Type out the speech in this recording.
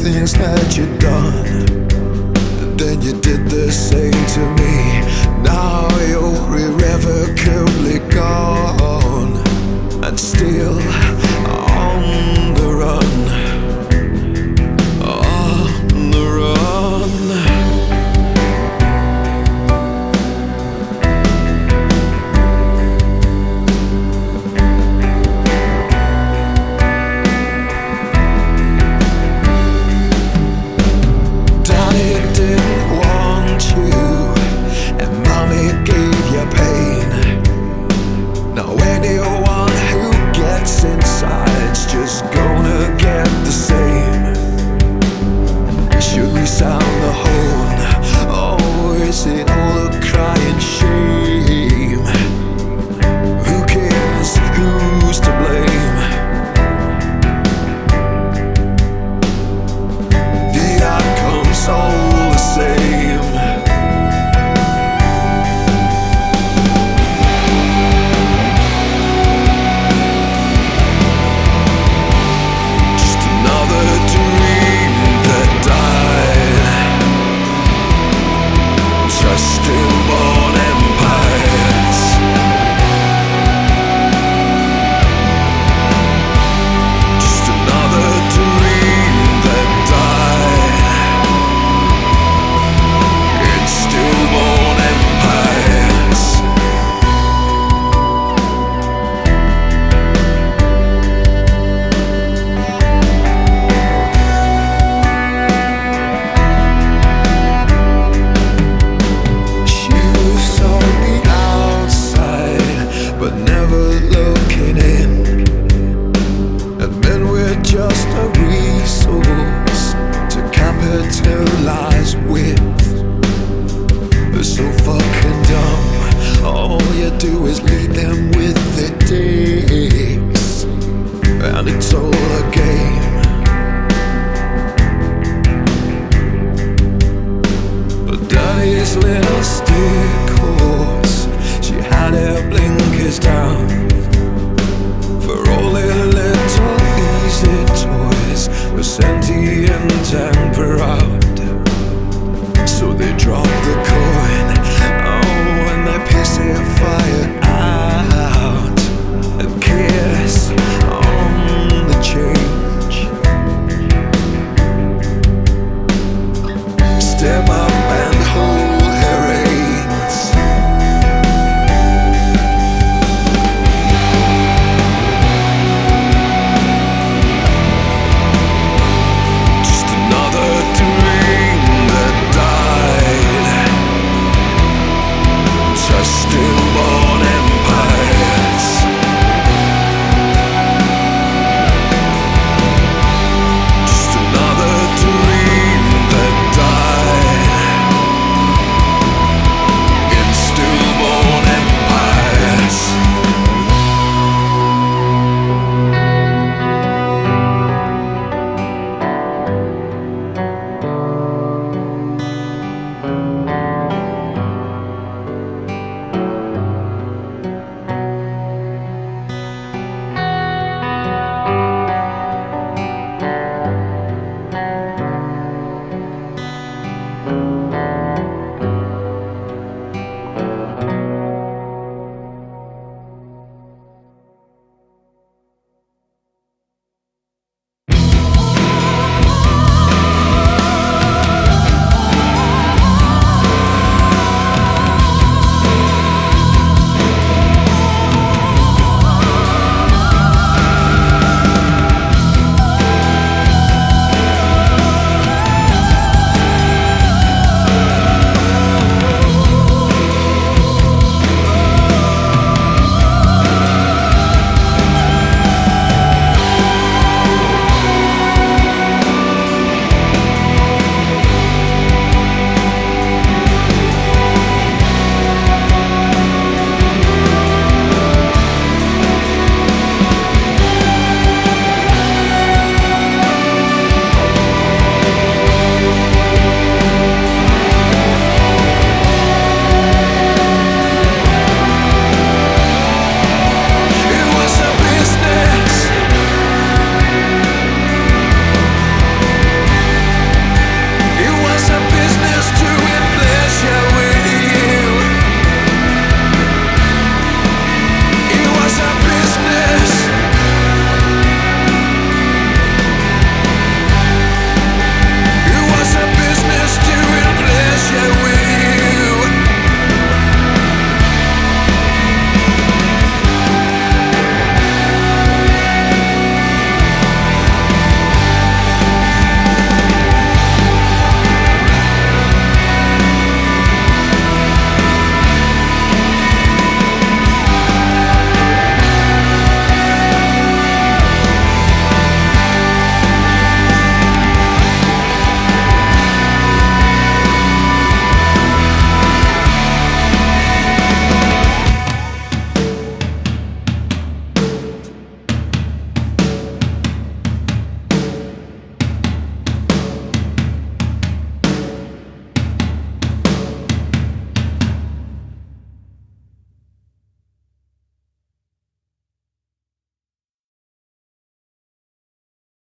things that you've done, and then you did the same to me. Now you're irrevocably gone, and still on the run, on the run. Sound the horn, oh, is it all a crying shame? Who cares, who's to blame? The outcome's all the same. Just another dream that died. Stillborn empires, just another dream that died in stillborn empires. But never looking in, and then we're just a resource to capitalize with. We're so fucking dumb, all you do is lead them